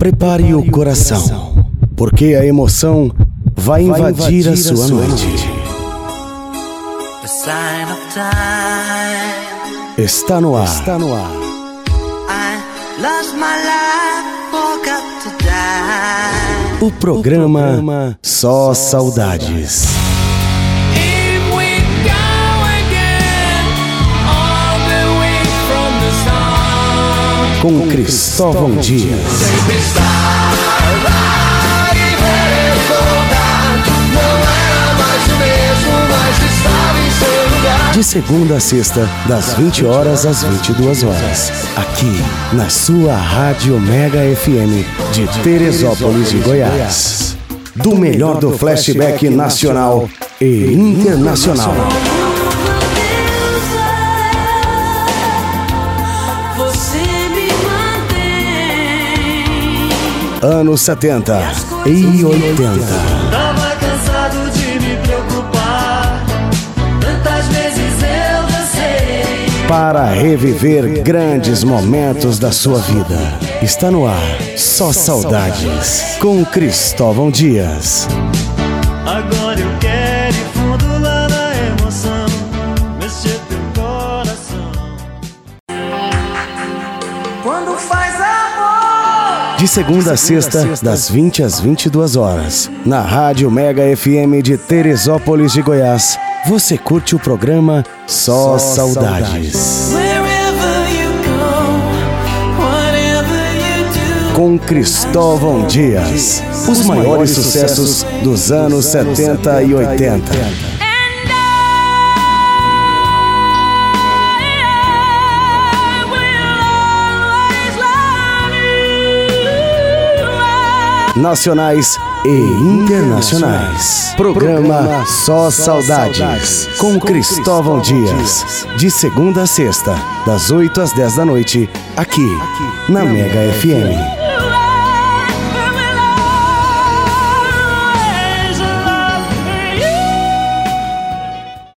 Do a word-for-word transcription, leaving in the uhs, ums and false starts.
Prepare o coração, porque a emoção vai invadir a sua noite. Está no ar. Está no ar. O programa Só Saudades. Com Cristóvão Dias. De segunda a sexta, das vinte horas às vinte e duas horas. Aqui, na sua Rádio Mega F M de Teresópolis de Goiás. Do melhor do flashback nacional e internacional. Anos setenta e oitenta. Tava cansado de me preocupar, tantas vezes eu dancei. Para reviver grandes momentos da sua vida. Está no ar, Só Saudades, com Cristóvão Dias. Agora eu quero ir fundo lá na emoção, mexer teu coração. Quando faz amor. De segunda a sexta, das vinte às vinte e duas horas, na Rádio Mega F M de Teresópolis de Goiás, você curte o programa Só, Só Saudades. Wherever you go, whatever you do. Com Cristóvão Dias. Os maiores sucessos dos anos setenta e oitenta. Nacionais e internacionais. Programa Só Saudades, com Cristóvão Dias. De segunda a sexta, das oito às dez da noite, aqui na Mega F M.